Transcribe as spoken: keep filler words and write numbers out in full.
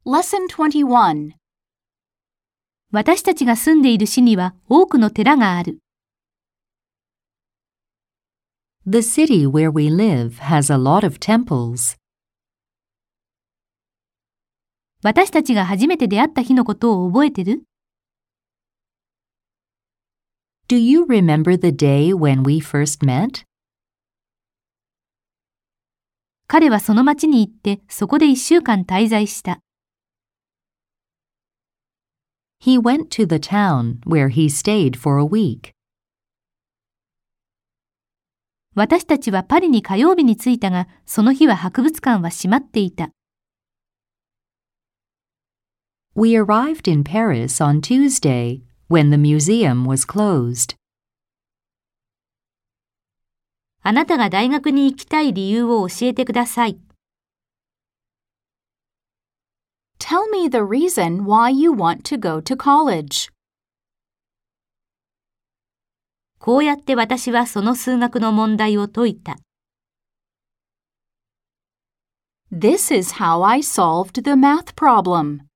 Lesson twenty-one. 私たちが住んでいる市には多くの寺がある。 The city where we live has a lot of temples. 私たちが初めて出会った日のことを覚えてる？ Do you remember the day when we first met? 彼はその町に行ってそこで一週間滞在した。 He went to the town where he stayed for a week. 私たちはパリに火曜日に着いたが、その日は博物館は閉まっていた。 We arrived in Paris on Tuesday when the museum was closed. あなたが大学に行きたい理由を教えてください。 Tell me the reason why you want to go to college. こうやって私はその数学の問題を解いた。 This is how I solved the math problem.